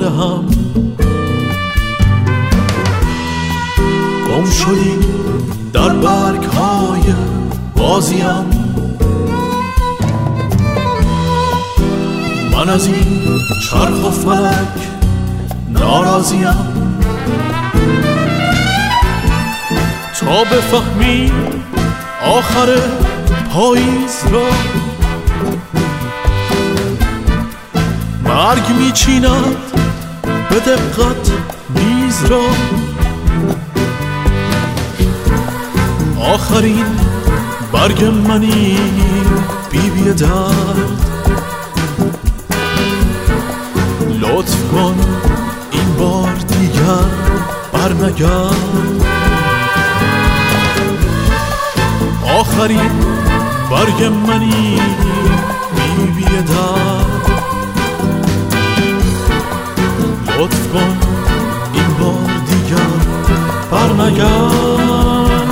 هم گم شدی در برگ های بازیم. من از این چرخ و فلک ناراضیم تا بفهمی آخر پاییز را مرگ میچیند به دقت میز را. آخرین برگ منی بی درد، لطف کن این بار دیگر برنگرد. آخرین برگ منی بی درد، لطف کن این بار دیگر برنگرد.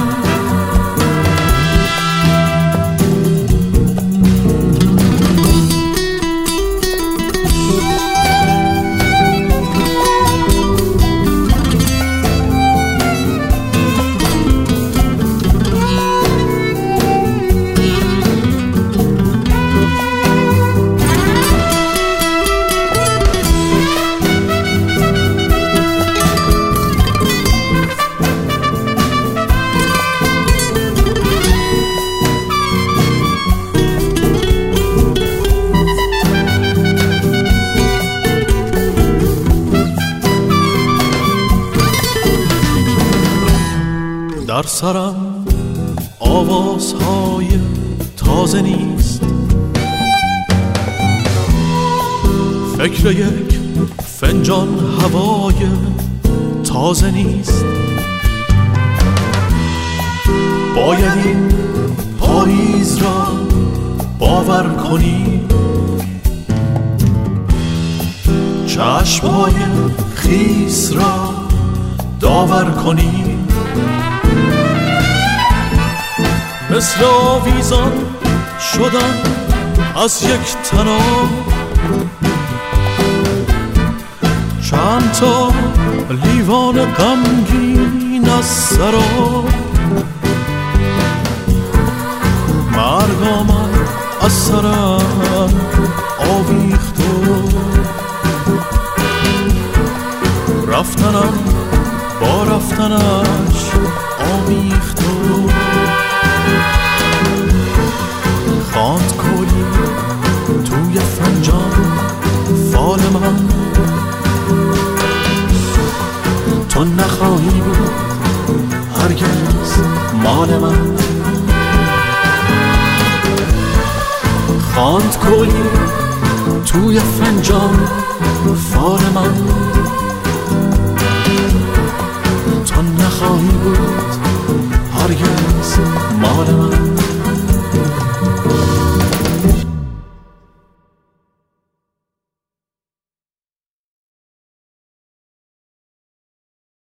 در سرم آوازهای تازه نیست، فکر یک فنجان هوای تازه نیست. باید این پاییز را باور کنی، چشمهای خیس را داور کنی. مثل آویزان شدن از یک طناب، چند تا لیوان غمگین از سراب. مرگ آمد از سرم آویخت و رفتنم با رفتنش آمیخت و خواند کلی توی فنجان فال من. تو نخواهی بود هرگز مال من. خواند کلی توی فنجان فال من. تو نخواهی بود هرگز مال من.